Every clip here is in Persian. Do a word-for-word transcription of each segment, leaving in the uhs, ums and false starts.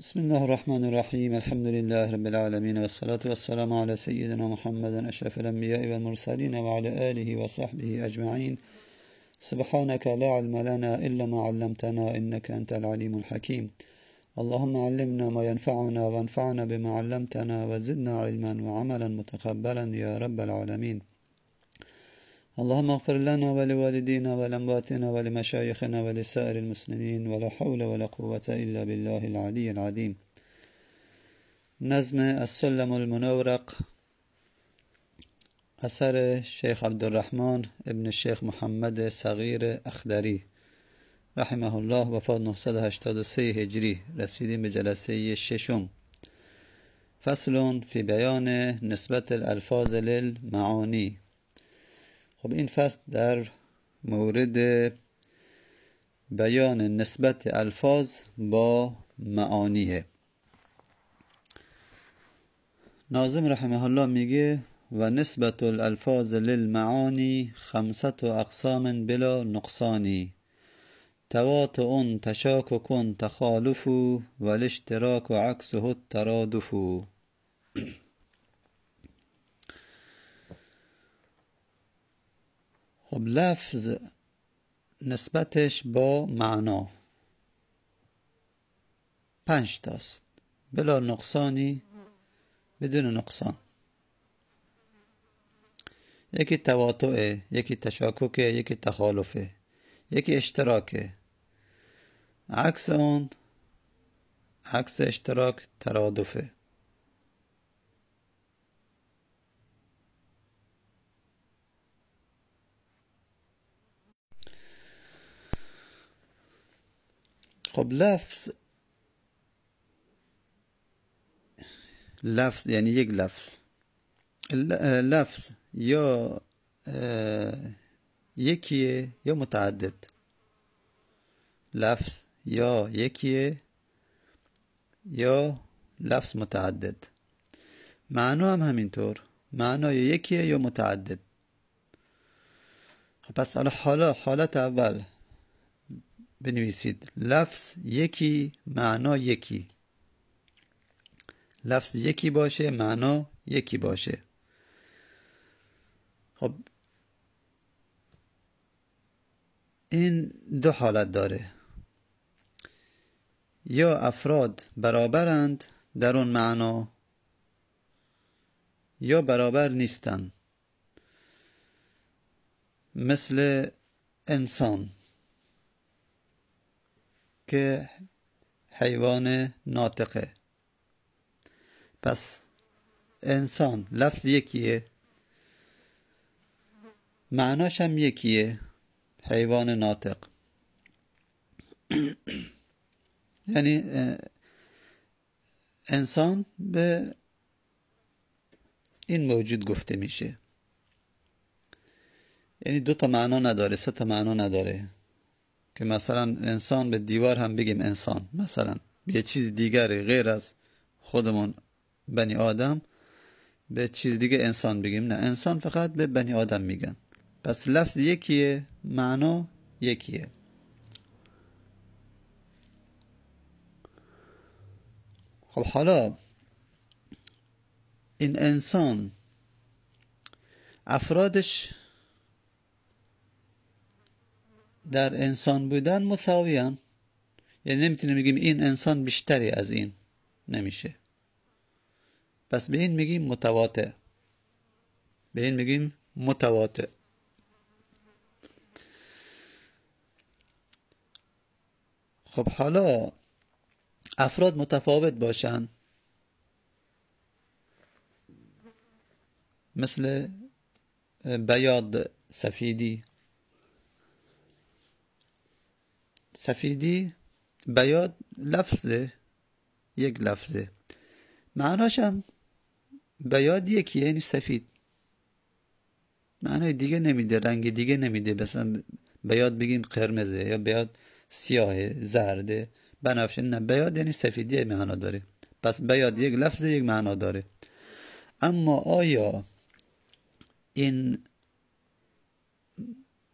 بسم الله الرحمن الرحيم. الحمد لله رب العالمين، والصلاة والسلام على سيدنا محمد أشرف الأنبياء والمرسلين وعلى آله وصحبه أجمعين. سبحانك لا علم لنا إلا ما علمتنا إنك أنت العليم الحكيم. اللهم علمنا ما ينفعنا وانفعنا بما علمتنا وزدنا علما وعملا متقبلا يا رب العالمين. اللهم اغفر لنا ولوالدينا ولأمواتنا ولمشايخنا ولسائر المسلمين، ولا حول ولا قوة إلا بالله العلي العظيم. نظم السلم المنورق اثر شیخ عبدالرحمن ابن الشیخ محمد صغیر اخضری رحمه الله، وفات نهصد و هشتاد و سه هجری. رسیدیم به جلسه ششم. فصل فی بیان نسبت الالفاظ للمعانی. خب این فصل در مورد بیان نسبت الفاظ با معانیه. ناظم رحمه الله میگه و نسبت الالفاظ للمعانی خمسة اقسام بلا نقصانی، تواطؤ تشاکک تخالف والاشتراک عکسه الترادف. خب لفظ نسبتش با معنا پنج تاست، بلا نقصانی، بدون نقصان. یکی تواطؤه، یکی تشاککه، یکی تخالفه، یکی اشتراکه. عکس اون، عکس اشتراک ترادفه. خب لفظ لفظ یعنی یک لفظ لفظ یا یکیه یا متعدد. لفظ یا یکیه یا لفظ متعدد. معنا هم همینطور، معنا یا یکیه یا متعدد. پس حالا حالت اول بنویسید لفظ یکی، معنا یکی. لفظ یکی باشه، معنا یکی باشه. خب این دو حالت داره، یا افراد برابرند در اون معنا یا برابر نیستن. مثل انسان که حیوان ناطقه. پس انسان لفظ یکیه، معناش هم یکیه، حیوان ناطق. یعنی انسان به این موجود گفته میشه. یعنی دو تا معنا نداره، سه تا معنا نداره. که مثلا انسان به دیوار هم بگیم انسان، مثلا به چیز دیگری غیر از خودمون بنی آدم به چیز دیگه انسان بگیم، نه، انسان فقط به بنی آدم میگن. پس لفظ یکیه، معنا یکیه. خب حالا این انسان افرادش در انسان بودن مساویان. یعنی نمیتونیم بگیم این انسان بیشتری از این، نمیشه. پس به این میگیم متواطئ، به این میگیم متواطئ. خب حالا افراد متفاوت باشن، مثل بیاض سفیدی. سفیدی بیاض لفظه، یک لفظه، معناش هم بیاض یکیه، یعنی سفید. معنای دیگه نمیده، رنگ دیگه نمیده. مثلا بیاض بگیم قرمزه، یا بیاض سیاهه، زرده، بنفشه. نه، بیاض یعنی سفیدی معنا داره. پس بیاض یک لفظه، یک معنا داره. اما آیا این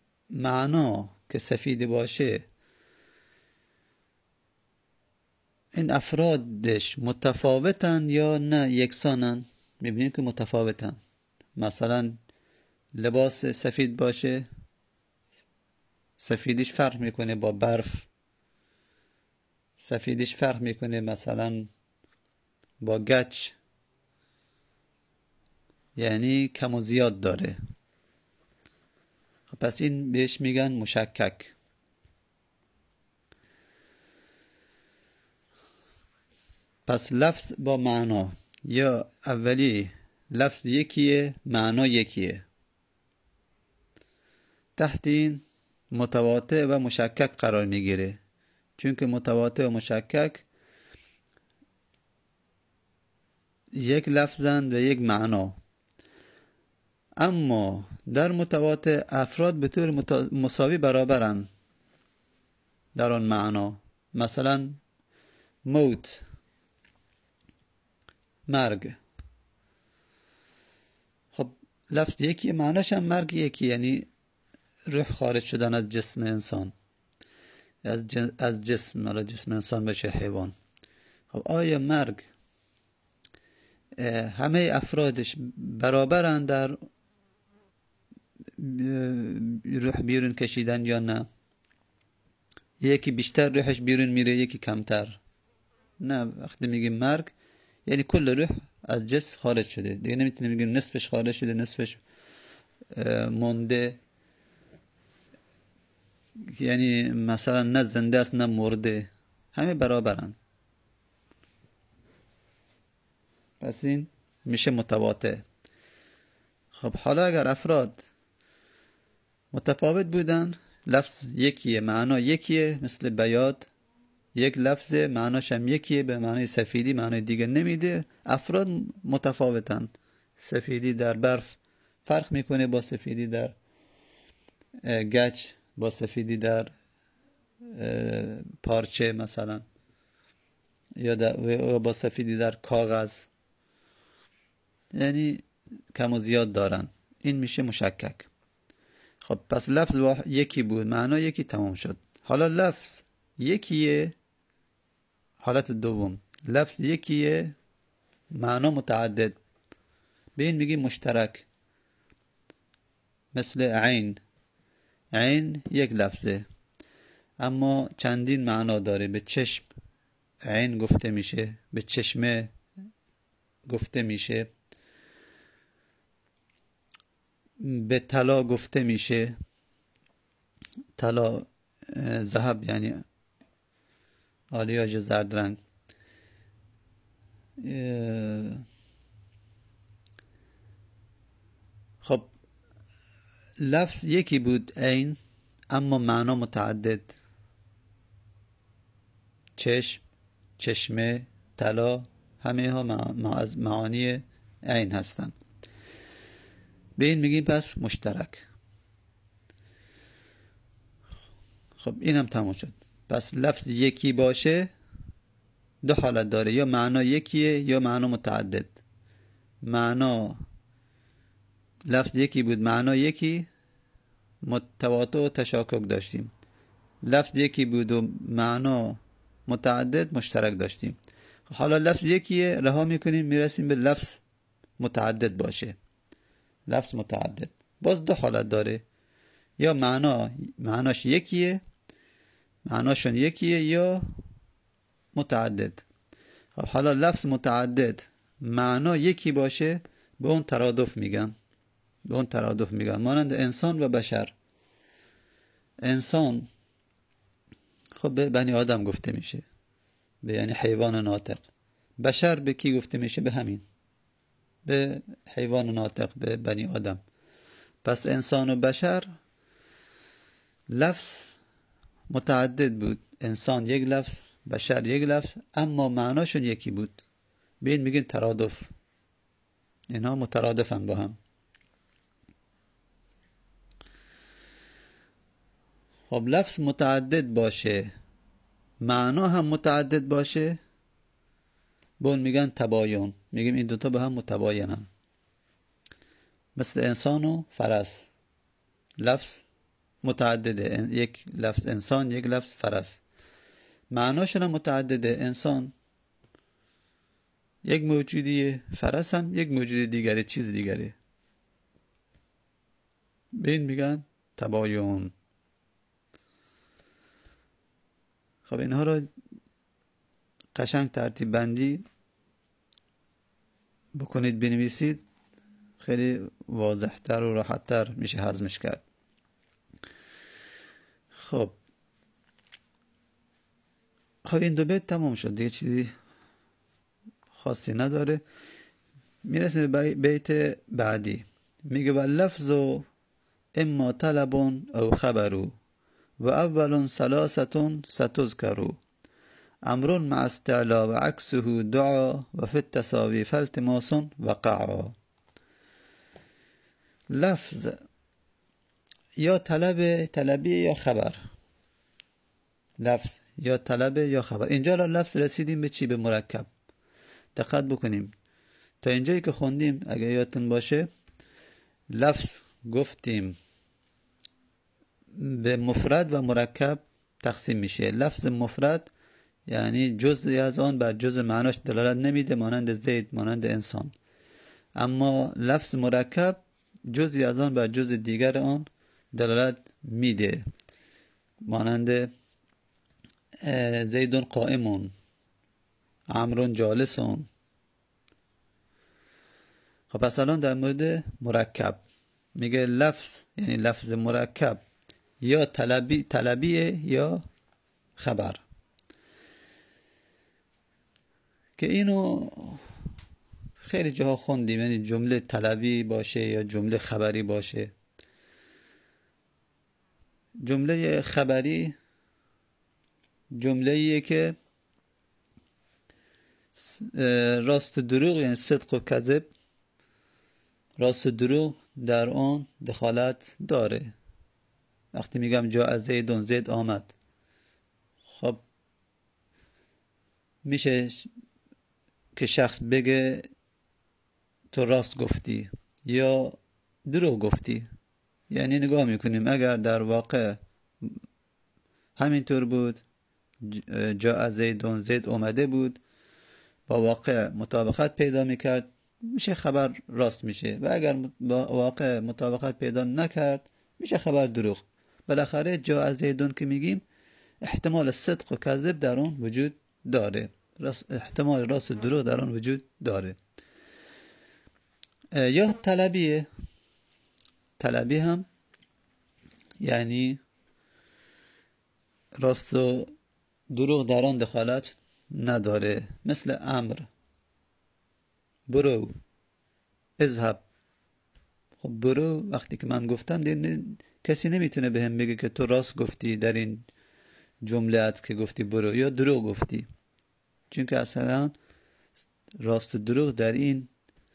معنا که سفید باشه این افرادش متفاوتن یا نه یکسانن؟ میبینیم که متفاوتن. مثلا لباس سفید باشه، سفیدیش فرق میکنه با برف، سفیدیش فرق میکنه مثلا با گچ، یعنی کم و زیاد داره. پس این بهش میگن مشکک. پس لفظ با معنا، یا اولی لفظ یکیه معنا یکیه، تحت این متواطع و مشکک قرار میگیره. چون که متواطع و مشکک یک لفظن و یک معنا. اما در متواطع افراد به طور مساوی برابرن در آن معنا. مثلا موت، مرگ. خب لفظ یکی معناش هم مرگ یکی، یعنی روح خارج شدن از جسم انسان، از از جسم، حالا جسم انسان بشه حیوان. خب آیا مرگ همه افرادش برابرن در روح بیرون کشیدن یا نه؟ یکی بیشتر روحش بیرون میره، یکی کمتر؟ نه، وقتی میگیم مرگ یعنی کل روح از جسم خارج شده دیگه. نمیتونیم بگیم نصفش خارج شده نصفش مونده، یعنی مثلا نه زنده است نه مرده، همه برابرن. پس این میشه متواطع. خب حالا اگر افراد متفاوت بودن، لفظ یکیه معنا یکیه، مثل بیاد یک لفظ معناش هم یکیه، به معنای سفیدی معنای دیگه نمیده. افراد متفاوتن. سفیدی در برف فرق میکنه با سفیدی در گچ، با سفیدی در پارچه مثلا، یا با سفیدی در کاغذ، یعنی کم و زیاد دارن. این میشه مشکک. خب پس لفظ یکی بود، معنا یکی، تمام شد. حالا لفظ یکیه، حالت دوم لفظ یکیه معنا متعدد، به این میگیم مشترک. مثل عین، عین یک لفظه اما چندین معنا داره. به چشم عین گفته میشه، به چشمه گفته میشه، به طلا گفته میشه. طلا ذهب یعنی آلیاژ زرد رنگ. خب لفظ یکی بود عین، اما معنا متعدد. چشم، چشمه، طلا، همه ها از معانی عین هستند. به این میگیم پس مشترک. خب اینم تموم شد. پس لفظ یکی باشه دو حالت داره، یا معنا یکیه یا معنا متعدد. معنا لفظ یکی بود معنا یکی، متواطع و تشاکک داشتیم. لفظ یکی بود و معنا متعدد مشترک داشتیم. حالا لفظ یکیه رها میکنیم، میرسیم به لفظ متعدد باشه. لفظ متعدد باز دو حالت داره، یا معنا معناش یکیه، معناشون یکیه، یا متعدد. خب حالا لفظ متعدد معنا یکی باشه، به اون ترادف میگن. به اون ترادف میگن مانند انسان و بشر. انسان خب به بنی آدم گفته میشه، به یعنی حیوان ناطق. بشر به کی گفته میشه؟ به همین، به حیوان ناطق، به بنی آدم. پس انسان و بشر لفظ متعدد بود. انسان یک لفظ، بشر یک لفظ، اما معناشون یکی بود. به این میگن ترادف. اینها مترادفن با هم. خب لفظ متعدد باشه، معنا هم متعدد باشه، به اون میگن تباین. میگیم این دوتا به هم متباینن. مثل انسان و فرس، لفظ متعدده، یک لفظ انسان یک لفظ فرس. معناشون هم متعدده. انسان یک موجودیه، فرس هم یک موجود دیگره، چیز دیگره. به این میگن تباین. خب اینها رو قشنگ ترتیب بندی بکنید، بنویسید، خیلی واضحتر و راحتتر میشه هضمش کرد. خب خب این دو بیت تمام شد دیگه، چیزی خاصی نداره. میرسیم به بیت بعدی. میگه و لفظ اما طلب او خبرو و اول ثلاثه ستذکرو امر مع استعلا و عکسه دعا و فی التساوی فالتماس وقعا. لفظ یا طلب، طلبی یا خبر. لفظ یا طلب یا خبر. اینجا را لفظ رسیدیم به چی؟ به مرکب. دقت بکنیم تا اینجایی که خوندیم اگه یادتون باشه لفظ گفتیم به مفرد و مرکب تقسیم میشه. لفظ مفرد یعنی جزئی از آن بر جزء معناش دلالت نمیده، مانند زید، مانند انسان. اما لفظ مرکب جزئی از آن بر جزء دیگر آن دلالت میده، مانند زید قائمون، عمرو جالسون. خب پس الان در مورد مرکب میگه لفظ یعنی لفظ مرکب یا طلبی طلبیه یا خبر، که اینو خیلی جاها خوندیم، یعنی جمله طلبی باشه یا جمله خبری باشه. جمله خبری جمله‌ایه که راست و دروغ، یعنی صدق و کذب، راست و دروغ در آن دخالت داره. وقتی میگم جاء زیدون، زید آمد، خب میشه که شخص بگه تو راست گفتی یا دروغ گفتی. یعنی نگاه میکنیم اگر در واقع همینطور بود، جاء زیدون، زید اومده بود، با واقع مطابقت پیدا میکرد، میشه خبر راست میشه. و اگر با واقع مطابقت پیدا نکرد میشه خبر دروغ. بالاخره جاء زیدون که میگیم احتمال صدق و کذب در اون وجود داره، احتمال راست و دروغ در اون وجود داره. یا طلبیه. طلبی هم یعنی راست و دروغ در آن دخالت نداره، مثل امر، برو، اذهب. خب برو وقتی که من گفتم دیگه کسی نمیتونه به هم بگه که تو راست گفتی در این جمله‌ات که گفتی برو، یا دروغ گفتی، چون که اصلا راست و دروغ در این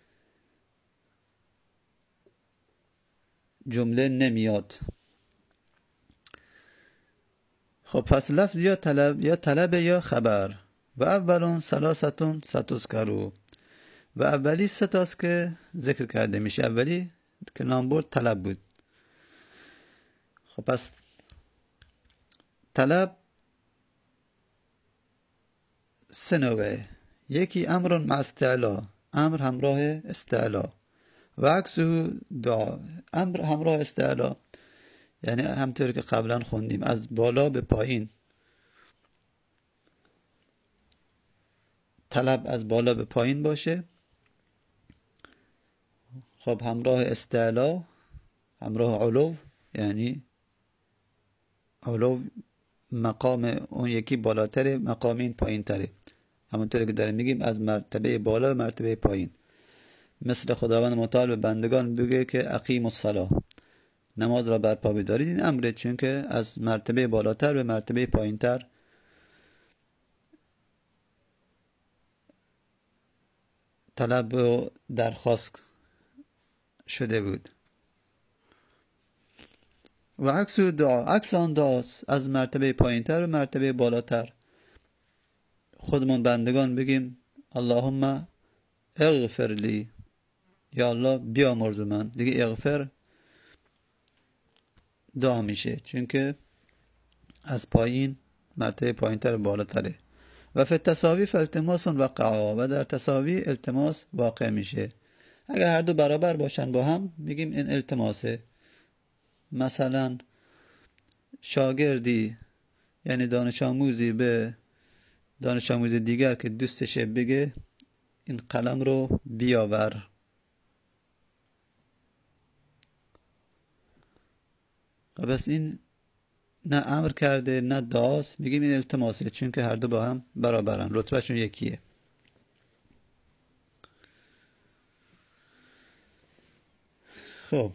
جمله نمیاد. خب پس لفظ یا طلب یا طلب یا خبر. و اولون ثلاثه ستذکرو، و اولی سه تاست که ذکر کرده میشه. اولی که نام برد طلب بود. خب پس طلب سه نوعه. یکی امر مع استعلا، امر همراه استعلا، و عکسه دعا، امر همراه استعلا یعنی همطور که قبلا خوندیم از بالا به پایین. طلب از بالا به پایین باشه. خب همراه استعلا، همراه علو، یعنی علو مقام اون یکی بالاتره، مقام این پایین تره. همونطور که داریم میگیم از مرتبه بالا به مرتبه پایین. مثل خداوند متعال به بندگان بگه که اقیم الصلاة، نماز را برپا بدارید. این امره، چون که از مرتبه بالاتر به مرتبه پایینتر طلب و درخواست شده بود. و عکس دعا، عکس آن دعاست، از مرتبه پایینتر به مرتبه بالاتر. خودمون بندگان بگیم اللهم اغفر لی، یا الله بیامرز من، دیگه اغفر دعا میشه، چون که از پایین مرتبه پایینتر بالاتره. و فی التساوی فالتماس وقع، و در تساوی التماس واقع میشه. اگر هر دو برابر باشن با هم میگیم این التماسه. مثلا شاگردی یعنی دانش آموزی به دانش آموز دیگر که دوستشه بگه این قلم رو بیاور. بس این نه امر کرده نه داست، میگیم این التماسه، چون که هر دو با هم برابرن، رتبهشون یکیه. خب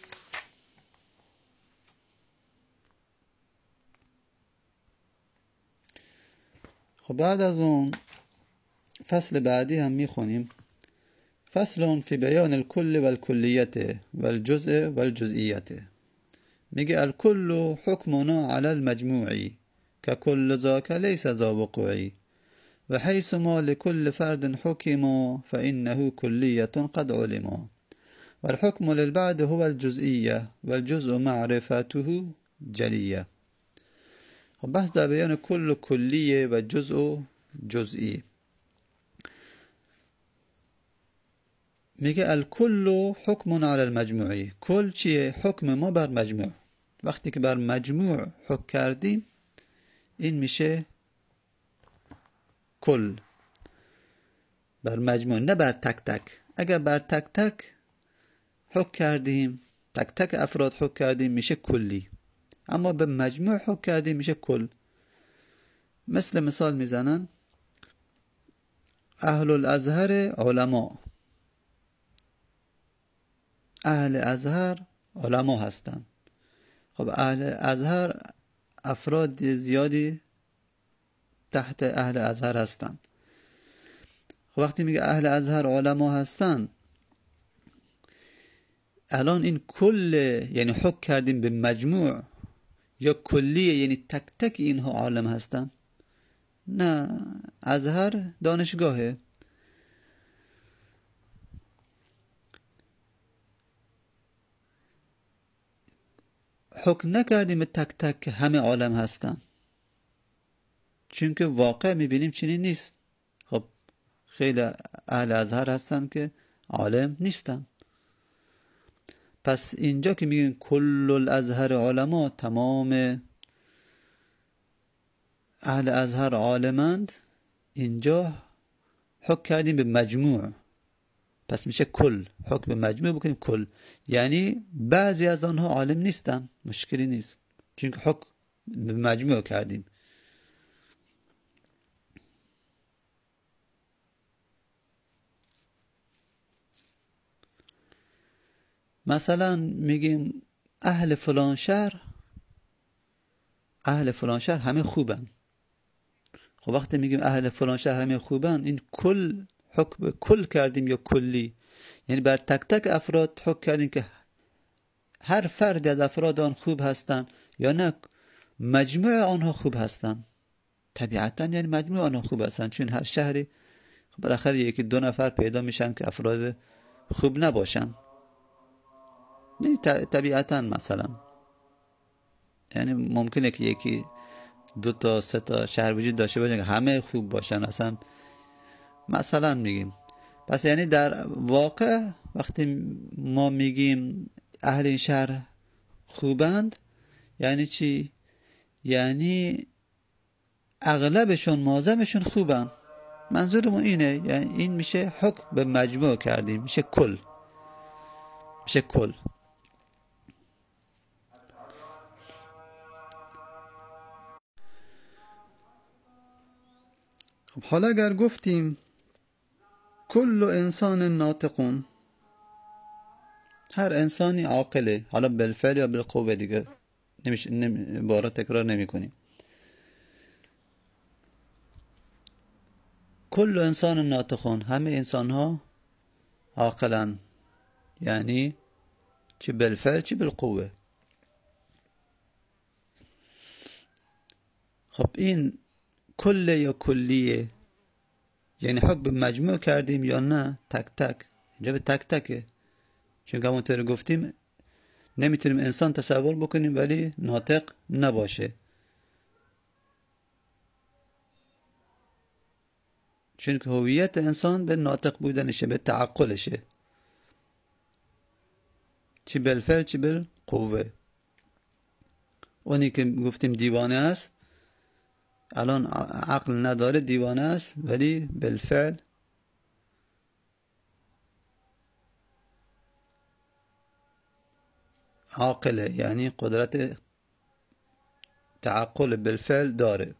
خب بعد از اون فصل بعدی هم میخونیم. فصل فی بیان الکل و الکلیت و الجزء و الجزئیت. میگه الکل حکمنا علی المجموعی که کل ذاک لیس ذا وقوعی و حیث ما لكل فرد حکم فإنه کلیة قد علم والحكم للبعد هو الجزئیة والجزء معرفته جلیة. خب بحث در بیان کل کلیه و جزء جزئی. میگه الکل حکم علی المجموعی. کل چیه؟ حکم ما بر مجموع. وقتی که بر مجموع حکم کردیم این میشه کل، بر مجموع، نه بر تک تک. اگر بر تک تک حکم کردیم، تک تک افراد حکم کردیم، میشه کلی. اما به مجموع حکم کردیم میشه کل. مثل مثال میزنن اهل الازهر علما. اهل ازهر علما هستن. خب اهل ازهر افراد زیادی تحت اهل ازهر هستن. خب وقتی میگه اهل ازهر علما هستن، الان این کل یعنی حکم کردیم به مجموع یا کلیه یعنی تک تک اینها عالم هستن؟ نه، ازهر دانشگاهه. حکم نکردیم به تک تک که همه عالم هستن، چون که واقع میبینیم چنین نیست. خب خیلی اهل ازهر هستن که عالم نیستن. پس اینجا که میگیم کل الازهر علما، تمام اهل ازهر عالمند، اینجا حکم کردیم به مجموع، پس میشه کل. حکم به مجموع بکنیم کل، یعنی بعضی از آنها عالم نیستن، مشکلی نیست، چون که حکم به مجموع کردیم. مثلا میگیم اهل فلان شهر، اهل فلان شهر همه خوبن. خب وقتی میگیم اهل فلان شهر همه خوبن، این کل حکم کل کردیم یا کلی، یعنی بر تک تک افراد حکم کردیم که هر فرد از افراد آن خوب هستن یا نه مجموع آنها خوب هستن. طبیعتا یعنی مجموع آنها خوب هستن، چون هر شهری بالاخره یکی دو نفر پیدا میشن که افراد خوب نباشن. یعنی طبیعتا مثلا یعنی ممکنه که یکی دو تا سه تا شهر وجود داشته باشه که همه خوب باشن اصلا، مثلا میگیم. پس یعنی در واقع وقتی ما میگیم اهل این شهر خوبند، یعنی چی؟ یعنی اغلبشون معظمشون خوبن. منظورمون اینه، یعنی این میشه حکم به مجموع کردیم، میشه کل، میشه کل. خب حالا اگر گفتیم کل انسان ناطقون، هر انسانی عاقله، حالا بالفعل یا بالقوه دیگه نمیشه، نمی... بارا تکرار نمی کنیم. کل انسان ناطقون، همه انسان ها عاقلن، یعنی چی بالفعل چی بالقوه. خب این کل یا کلیه، یعنی حکم به مجموع کردیم یا نه تک تک؟ اینجا به تک تکه، چون که همونطور گفتیم نمیتونیم انسان تصور بکنیم ولی ناطق نباشه. چون که هویت انسان به ناطق بودنشه، به تعقلشه، چی بالفعل چی بالقوه. اونی که گفتیم دیوانه است الان عقل نداره، دیوانه است، ولی بالفعل عاقله، یعنی قدرت تعقل بالفعل داره.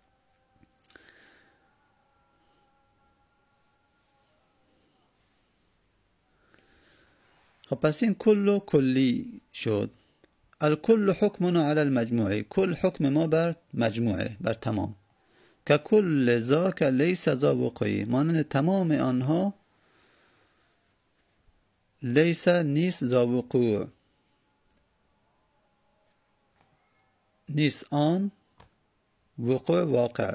خب پس این کل و کلی شد. الکل حکمنا علی المجموعه، کل حکم ما بر مجموعه، بر تمام. که کل ذاک لیس ذا وقوعی، مانند تمام آنها لیس نیست ذا وقوع، نیست آن وقوع واقع.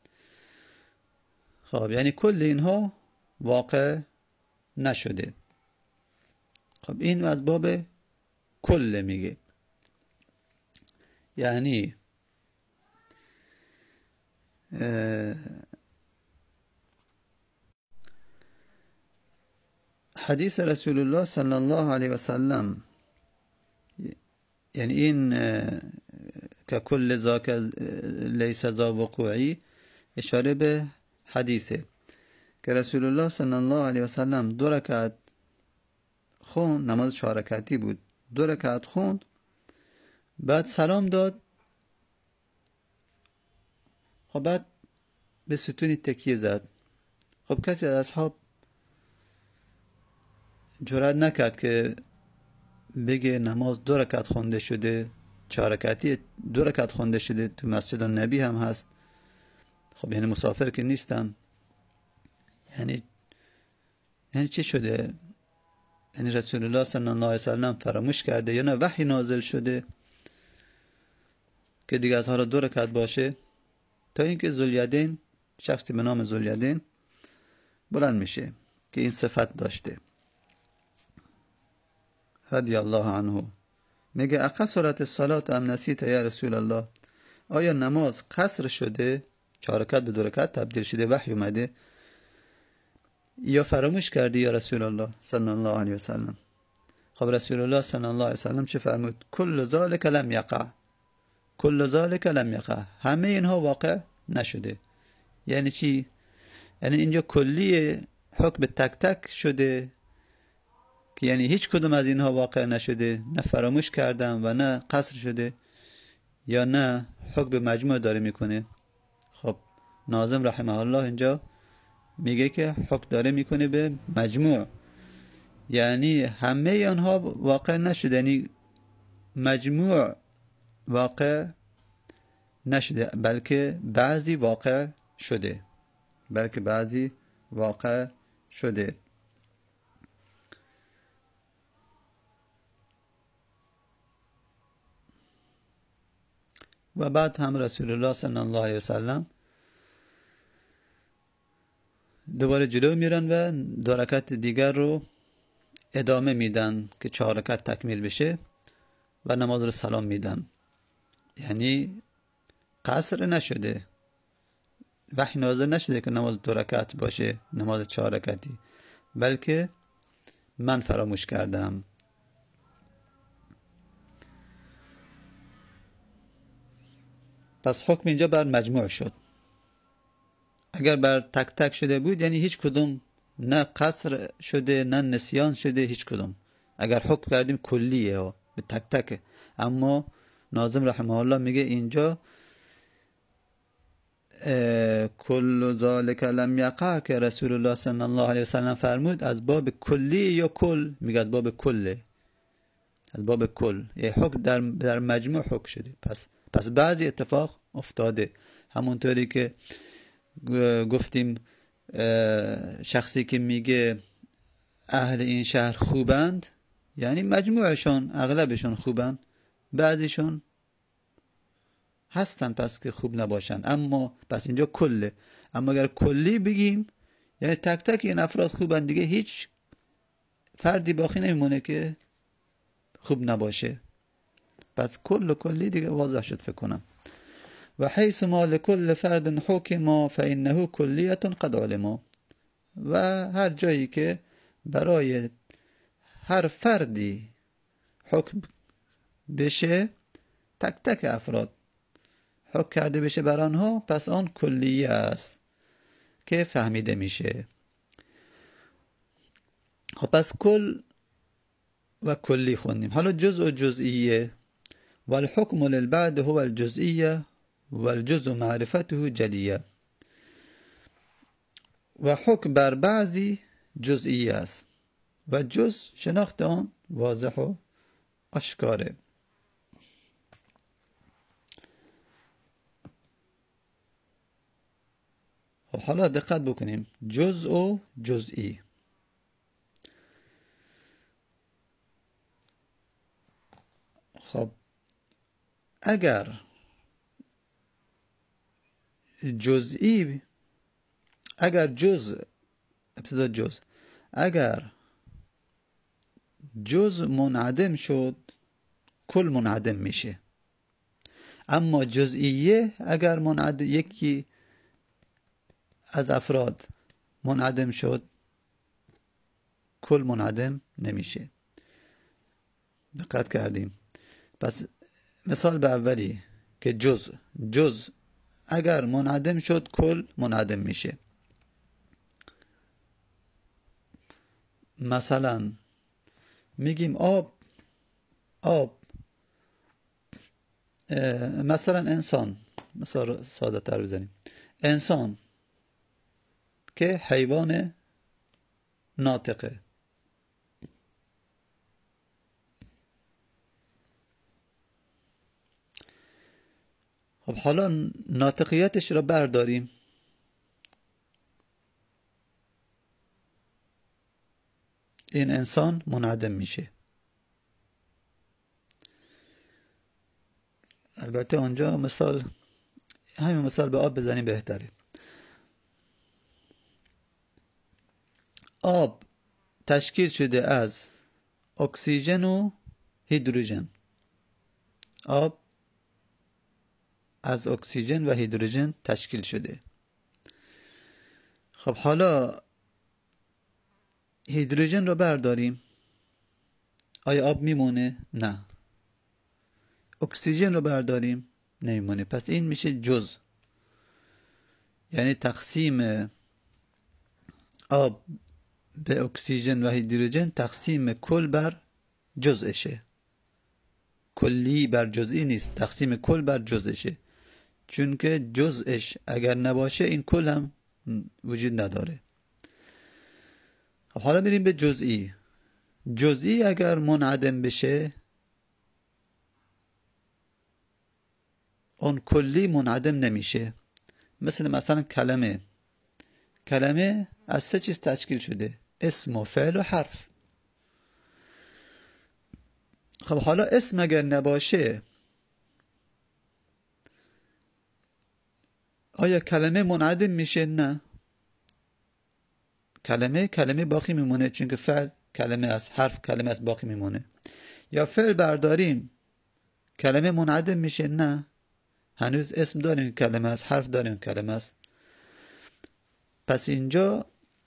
خب یعنی کل اینها واقع نشده. خب این از باب کل میگه، یعنی حدیث رسول الله صلی الله علیه و سلم، یعنی این که کل ذاک لیس ذا وقوعی اشاره به حدیثه که رسول الله صلی الله علیه و سلم دو رکعت خون، نماز چهار رکعتی بود، دو رکعت خوند، بعد سلام داد. خب بعد به ستونی تکیه زد. خب کسی از اصحاب جرئت نکرد که بگه نماز دو رکعت خونده شده، چهار رکعتی دو رکعت خونده شده، تو مسجد النبی هم هست. خب یعنی مسافر که نیستن، یعنی یعنی چی شده؟ یعنی رسول الله صلی الله علیه وسلم فراموش کرده یا نه وحی نازل شده که دیگه از حالا دو رکعت باشه؟ تا اینکه ذوالیدین، شخصی به نام ذوالیدین بلند میشه که این صفت داشته رضی الله عنه، میگه اقصرت الصلاة ام نسیت یا رسول الله، آیا نماز قصر شده، چهار رکعت به دو رکعت تبدیل شده، وحی اومده، یا فراموش کردی یا رسول الله صلی الله علیه وسلم؟ خب رسول الله صلی الله علیه وسلم چه فرمود؟ کل ذالک لم یقع، کل ذالک لم یقع، همه اینها واقع نشده. یعنی چی؟ یعنی اینجا کلی حکم تک تک شده که یعنی هیچ کدوم از اینها واقع نشده، نه فراموش کردم و نه قصر شده، یا نه حکم مجموع داره میکنه. خب ناظم رحمه الله اینجا میگه که حکم داره میکنه به مجموع، یعنی همه آنها واقع نشده، یعنی مجموع واقع نشده، بلکه بعضی واقع شده، بلکه بعضی واقع شده. و بعد هم رسول الله صلی الله علیه وسلم دوباره جلو میرن و دو رکعت دیگر رو ادامه میدن که چهار رکعت تکمیل بشه و نماز رو سلام میدن. یعنی قصر نشده، وحی نازل نشده که نماز دو رکعت باشه، نماز چهار رکعتی، بلکه من فراموش کردم. پس حکم اینجا بر مجموع شد. اگر بر تک تک شده بود یعنی هیچ کدوم نه قصر شده نه نسیان شده، هیچ کدوم. اگر حکم کردیم کلیه ها به تک تک، اما ناظم رحمه الله میگه اینجا کل ذالک لم یقع که رسول الله صلی الله علیه وسلم فرمود از باب کلی یا کل، میگه از باب کله، از باب کل، یه حکم در, در مجموع حکم شده. پس پس بعضی اتفاق افتاده، همونطوری که گفتیم شخصی که میگه اهل این شهر خوبند، یعنی مجموعشون اغلبشون خوبند، بعضیشون هستن پس که خوب نباشن، اما پس اینجا کله. اما اگر کلی بگیم یعنی تک تک این افراد خوبند، دیگه هیچ فردی باقی نمیمونه که خوب نباشه. پس کل و کلی دیگه واضح شد فکر کنم. و حیث ما لكل فرد حکم فانه کلیه قد علم. و هر جایی که برای هر فردی حکم بشه، تک تک افراد حکم کرده بشه بر آنها، پس آن کلیه است که فهمیده میشه. خب پس کل و کلی خوندیم. حالا جزء و جزئیه. و الحکم للبعد هو الجزئیه و الجزء معرفته جلیه. و حکم بر بعضی جزئیه است و جز شناخت آن واضح و آشکاره. خب حالا دقت بکنیم. جزء و جزئی. خب اگر جزئی، اگر جزء، ابتدا جزء، اگر جزء منعدم شد کل منعدم میشه. اما جزئیه اگر منعدم، یکی از افراد منعدم شد کل منعدم نمیشه. دقت کردیم. پس مثال به اولی که جزء جزء اگر منعدم شد کل منعدم میشه. مثلا میگیم آب آب مثلا انسان، مثلا ساده تر بزنیم، انسان که حیوان ناطقه. خب حالا ناطقیتش را برداریم. این انسان منعدم میشه. البته آنجا مثال، همین مثال به آب بزنیم بهتره. آب تشکیل شده از اکسیژن و هیدروژن. آب از اکسیژن و هیدروژن تشکیل شده. خب حالا هیدروژن رو برداریم، آیا آب میمونه؟ نه. اکسیژن رو برداریم، نمیمونه. پس این میشه جزء. یعنی تقسیم آب به اکسیژن و هیدروژن تقسیم کل بر جزءشه. کلی بر جزئی نیست، تقسیم کل بر جزءشه. چون که جزءش اگر نباشه این کل هم وجود نداره. حالا بریم به جزئی. جزئی اگر منعدم بشه اون کلی منعدم نمیشه. مثل مثلا کلمه. کلمه از سه چیز تشکیل شده: اسم و فعل و حرف. خب حالا اسم اگر نباشه آیا کلمه منعدم میشه؟ نه. کلمه کلمه باقی میمونه، چون که فعل کلمه است، حرف کلمه است، باقی میمونه. یا فعل برداریم، کلمه منعدم میشه؟ نه. هنوز اسم داریم کلمه است، حرف داریم کلمه است. پس اینجا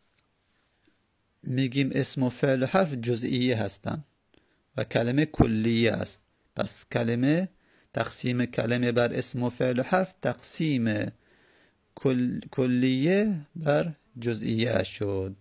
میگیم اسم و فعل و حرف جزئیه هستن و کلمه کلیه است. پس کلمه تقسیم کلمه بر اسم و فعل و حرف تقسیم کل... کلیه بر جزئیه شد.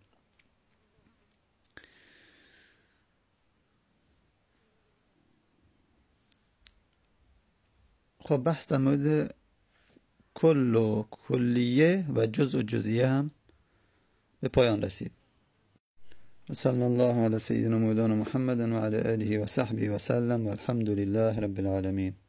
خب بحث در مورد کل و کلیه و جزء و جزئیه هم به پایان رسید. صلی الله علی سیدنا مولانا محمد و علی آله و صحبه و سلم و الحمد لله رب العالمین.